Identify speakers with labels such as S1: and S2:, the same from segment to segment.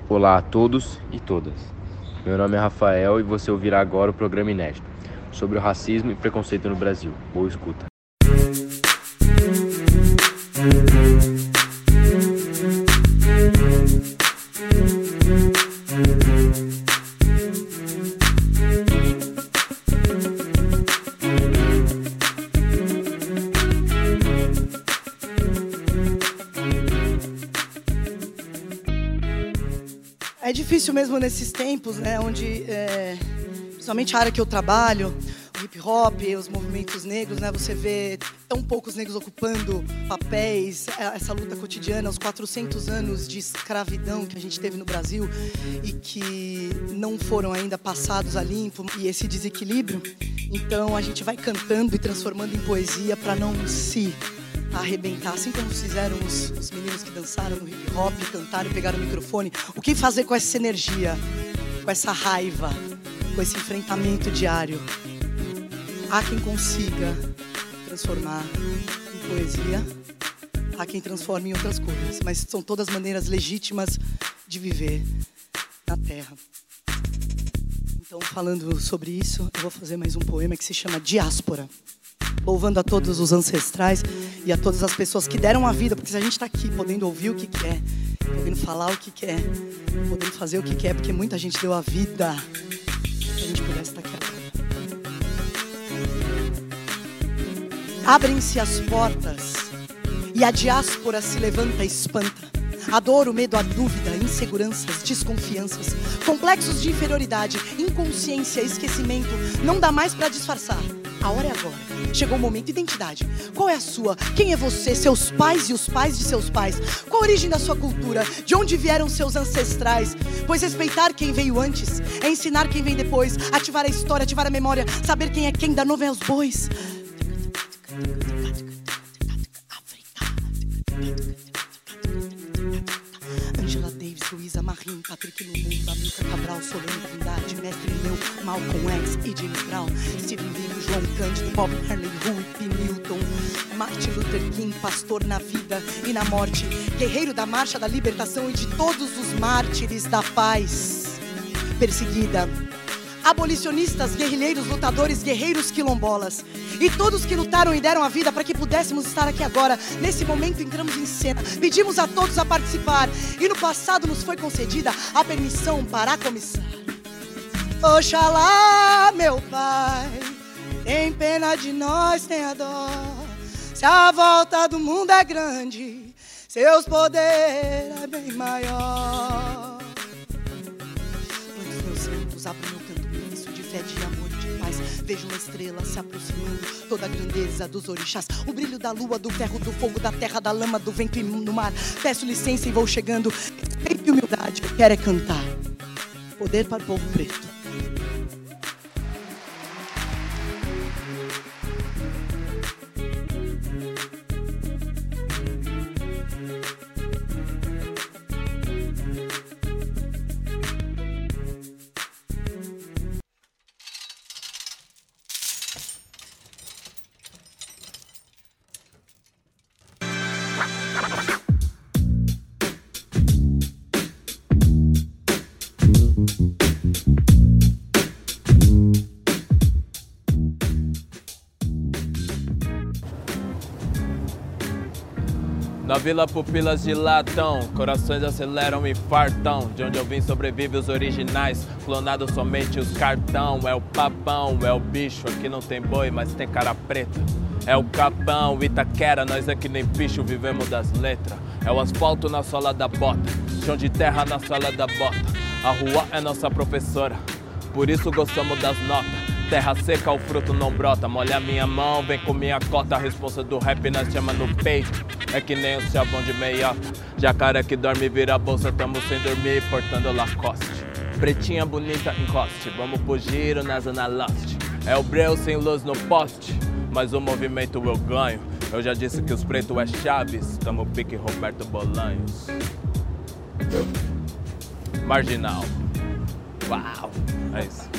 S1: Olá a todos e todas. Meu nome é Rafael e você ouvirá agora o programa inédito sobre o racismo e preconceito no Brasil. Boa escuta.
S2: É difícil mesmo nesses tempos, né, onde, principalmente a área que eu trabalho, o hip hop, os movimentos negros, né, você vê tão poucos negros ocupando papéis, essa luta cotidiana, os 400 anos de escravidão que a gente teve no Brasil e que não foram ainda passados a limpo, e esse desequilíbrio. Então a gente vai cantando e transformando em poesia para não se arrebentar, assim como fizeram os meninos que dançaram no hip hop, cantaram e pegaram o microfone. O que fazer com essa energia, com essa raiva, com esse enfrentamento diário? Há quem consiga transformar em poesia, há quem transforme em outras coisas, mas são todas maneiras legítimas de viver na Terra. Então, falando sobre isso, eu vou fazer mais um poema que se chama Diáspora, louvando a todos os ancestrais e a todas as pessoas que deram a vida, porque se a gente está aqui podendo ouvir o que quer, podendo falar o que quer, podendo fazer o que quer, porque muita gente deu a vida que a gente pudesse estar aqui agora. Abrem-se as portas e a diáspora se levanta e espanta. A dor, o medo, a dúvida, inseguranças, desconfianças, complexos de inferioridade, inconsciência, esquecimento, não dá mais para disfarçar. A hora é agora. Chegou o momento. Identidade. Qual é a sua? Quem é você? Seus pais e os pais de seus pais? Qual a origem da sua cultura? De onde vieram seus ancestrais? Pois respeitar quem veio antes é ensinar quem vem depois. Ativar a história, ativar a memória. Saber quem é quem, dar nome aos bois. Angela Davis, Luísa Marim, Patrick Lumumba, Milka Cabral, Solano Trindade, Mestre Neu, Malcolm X, E.J. Brown, Stephen Biko, João Cândido, Bob Marley, Huey Newton, Martin Luther King, pastor na vida e na morte, guerreiro da marcha da libertação e de todos os mártires da paz, perseguida, abolicionistas, guerrilheiros, lutadores, guerreiros quilombolas e todos que lutaram e deram a vida para que pudéssemos estar aqui agora. Nesse momento entramos em cena, pedimos a todos a participar e no passado nos foi concedida a permissão para comissar. Oxalá, meu pai, tem pena de nós, tenha dó. Se a volta do mundo é grande, seus poderes é bem maior. Quantos meus santos abrem meu canto imenso de fé, de amor e de paz. Vejo uma estrela se aproximando, toda a grandeza dos orixás, o brilho da lua, do ferro, do fogo, da terra, da lama, do vento e no mar. Peço licença e vou chegando. Respeito e humildade, eu quero é cantar. Poder para o povo preto.
S3: Na vila pupilas dilatam, corações aceleram e fartam. De onde eu vim sobrevive os originais, clonados somente os cartão. É o papão, é o bicho, aqui não tem boi, mas tem cara preta. É o capão, Itaquera, nós é que nem bicho, vivemos das letras. É o asfalto na sola da bota, chão de terra na sola da bota. A rua é nossa professora, por isso gostamos das notas. Terra seca, o fruto não brota. Molha minha mão, vem com minha cota. A responsa do rap nós chama no peito. É que nem o chavão de meiota. Jacaré que dorme e vira a bolsa. Tamo sem dormir, portando Lacoste. Pretinha bonita, encoste. Vamos pro giro na zona Lost. É o breu sem luz no poste, mas o movimento eu ganho. Eu já disse que os pretos é Chaves. Tamo pique Roberto Bolanhos. Marginal. Uau, é isso.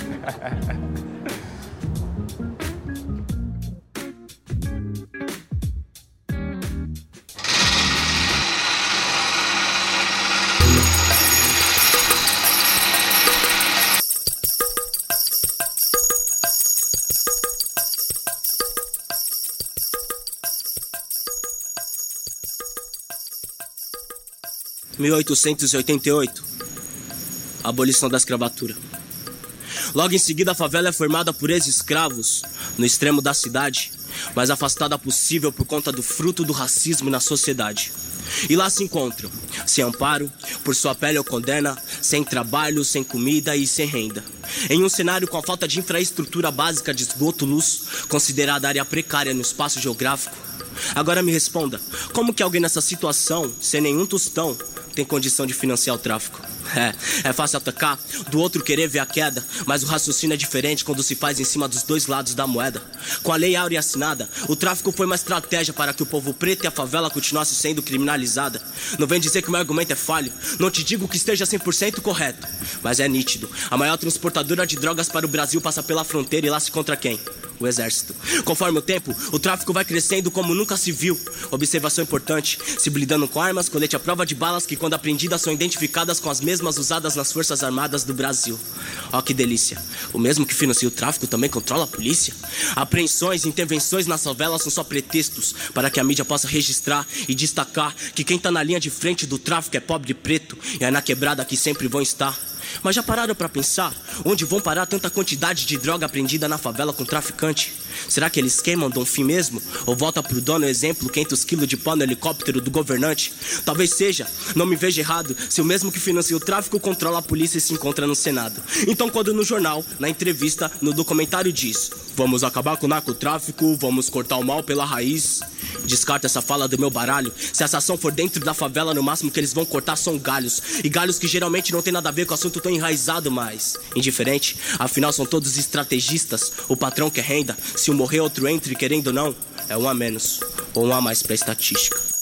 S4: 1888. Abolição da escravatura. Logo em seguida, a favela é formada por ex-escravos, no extremo da cidade, mais afastada possível por conta do fruto do racismo na sociedade. E lá se encontram, sem amparo, por sua pele ou condena, sem trabalho, sem comida e sem renda. Em um cenário com a falta de infraestrutura básica de esgoto, luz, considerada área precária no espaço geográfico. Agora me responda, como que alguém nessa situação, sem nenhum tostão, tem condição de financiar o tráfico? É fácil atacar, do outro querer ver a queda, mas o raciocínio é diferente quando se faz em cima dos dois lados da moeda. Com a Lei Áurea assinada, o tráfico foi uma estratégia para que o povo preto e a favela continuassem sendo criminalizada. Não vem dizer que o meu argumento é falho, não te digo que esteja 100% correto, mas é nítido. A maior transportadora de drogas para o Brasil passa pela fronteira e lá se contra quem? O exército. Conforme o tempo, o tráfico vai crescendo como nunca se viu. Observação importante, se blindando com armas, colete à prova de balas que quando apreendidas são identificadas com as mesmas usadas nas Forças Armadas do Brasil. Ó que delícia, o mesmo que financia o tráfico também controla a polícia. Apreensões e intervenções nas favelas são só pretextos para que a mídia possa registrar e destacar que quem tá na linha de frente do tráfico é pobre e preto, e é na quebrada que sempre vão estar. Mas já pararam pra pensar onde vão parar tanta quantidade de droga apreendida na favela com traficante? Será que eles queimam, dão fim mesmo? Ou volta pro dono o exemplo, 500 quilos de pó no helicóptero do governante? Talvez seja, não me veja errado, se o mesmo que financia o tráfico controla a polícia e se encontra no Senado. Então quando no jornal, na entrevista, no documentário diz: vamos acabar com o narcotráfico, vamos cortar o mal pela raiz, descarta essa fala do meu baralho. Se essa ação for dentro da favela, no máximo que eles vão cortar são galhos. E galhos que geralmente não tem nada a ver com o assunto tão enraizado, mas indiferente. Afinal são todos estrategistas. O patrão quer renda. Se um morrer, outro entre, querendo ou não, é um a menos ou um a mais pra estatística.